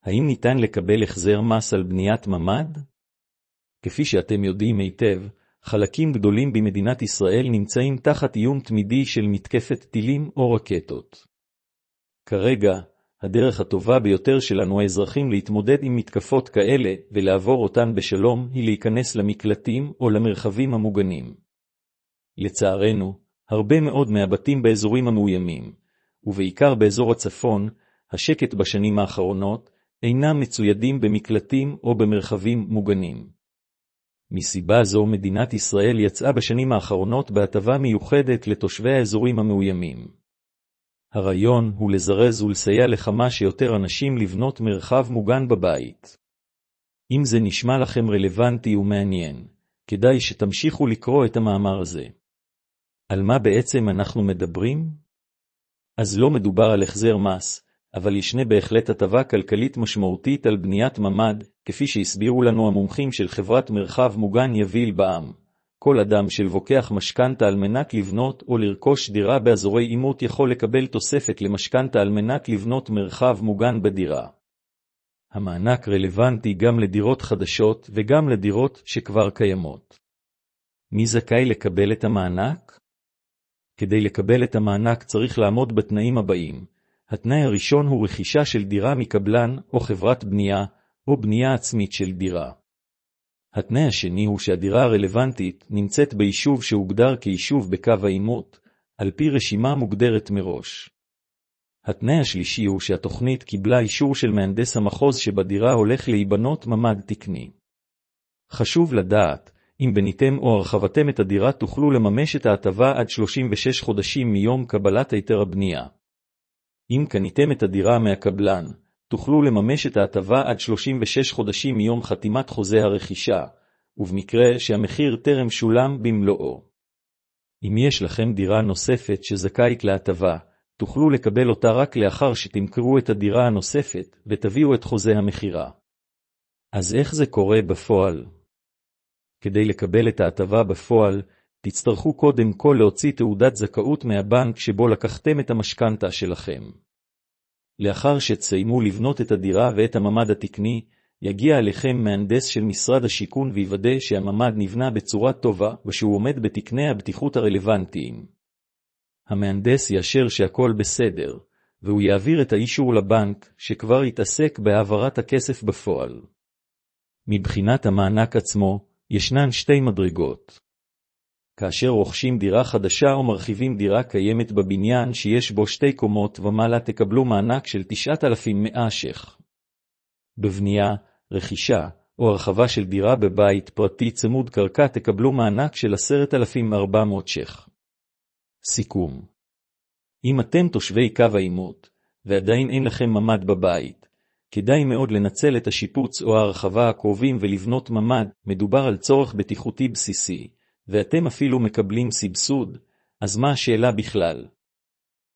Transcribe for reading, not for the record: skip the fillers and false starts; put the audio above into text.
האם ניתן לקבל החזר מס על בניית ממ"ד? כפי שאתם יודעים היטב, חלקים גדולים במדינת ישראל נמצאים תחת איום תמידי של מתקפת טילים או רקטות. כרגע, הדרך הטובה ביותר שלנו האזרחים להתמודד עם מתקפות כאלה ולעבור אותן בשלום היא להיכנס למקלטים או למרחבים המוגנים. לצערנו, הרבה מאוד מהבתים באזורים המאוימים, ובעיקר באזור הצפון, השקט בשנים האחרונות, אינם מצוידים במקלטים או במרחבים מוגנים. מסיבה זו מדינת ישראל יצאה בשנים האחרונות בהטבה מיוחדת לתושבי האזורים המאוימים. הרעיון הוא לזרז ולסייע לכמה שיותר אנשים לבנות מרחב מוגן בבית. אם זה נשמע לכם רלוונטי ומעניין, כדאי שתמשיכו לקרוא את המאמר הזה. על מה בעצם אנחנו מדברים? אז לא מדובר על החזר מס, אבל ישנה בהחלט הטבה כלכלית משמעותית על בניית ממ"ד, כפי שהסבירו לנו המומחים של חברת מרחב מוגן יביל בע"מ. כל אדם שלוקח משכנתה על מנת לבנות או לרכוש דירה באזורי עימות יכול לקבל תוספת למשכנתה על מנת לבנות מרחב מוגן בדירה. המענק רלוונטי גם לדירות חדשות וגם לדירות שכבר קיימות. מי זכאי לקבל את המענק? כדי לקבל את המענק צריך לעמוד בתנאים הבאים. התנאי הראשון הוא רכישה של דירה מקבלן או חברת בנייה, או בנייה עצמית של דירה. התנאי השני הוא שהדירה הרלוונטית נמצאת ביישוב שהוגדר כיישוב בקו העימות, על פי רשימה מוגדרת מראש. התנאי השלישי הוא שהתוכנית קיבלה אישור של מהנדס המחוז שבדירה הולך להיבנות ממ"ד תקני. חשוב לדעת, אם בניתם או הרחבתם את הדירה תוכלו לממש את ההטבה עד 36 חודשים מיום קבלת היתר הבנייה. אם קניתם את הדירה מהקבלן, תוכלו לממש את ההטבה עד 36 חודשים מיום חתימת חוזה הרכישה, ובמקרה שהמחיר טרם שולם במלואו. אם יש לכם דירה נוספת שזכאית להטבה, תוכלו לקבל אותה רק לאחר שתמכרו את הדירה הנוספת ותביאו את חוזה המחירה. אז איך זה קורה בפועל? כדי לקבל את ההטבה בפועל, תצטרכו קודם כל להוציא תעודת זכאות מהבנק שבו לקחתם את המשכנתה שלכם. לאחר שתסיימו לבנות את הדירה ואת הממ"ד התקני, יגיע אליכם מהנדס של משרד השיכון ויוודא שהממ"ד נבנה בצורה טובה ושהוא עומד בתקני הבטיחות הרלוונטיים. המהנדס יאשר שהכל בסדר, והוא יעביר את האישור לבנק שכבר יתעסק בהעברת הכסף בפועל. מבחינת המענק עצמו, ישנן שתי מדרגות. כאשר רוכשים דירה חדשה או מרחיבים דירה קיימת בבניין שיש בו 2 קומות ומעלה תקבלו מענק של 9,100 ש"ח. בבנייה, רכישה או הרחבה של דירה בבית פרטי צמוד קרקע תקבלו מענק של 10,400 ש"ח. סיכום. אם אתם תושבי קו העימות ועדיין אין לכם ממ"ד בבית, כדאי מאוד לנצל את השיפוץ או ההרחבה הקרובים ולבנות ממ"ד. מדובר על צורך בטיחותי בסיסי, ואתם אפילו מקבלים סבסוד, אז מה השאלה בכלל?